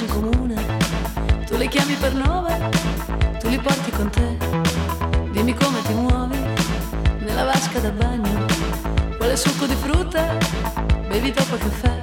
in comune. Tu li chiami per nome, tu li porti con te. Dimmi come ti muovi nella vasca da bagno. Quale succo di frutta bevi dopo il caffè?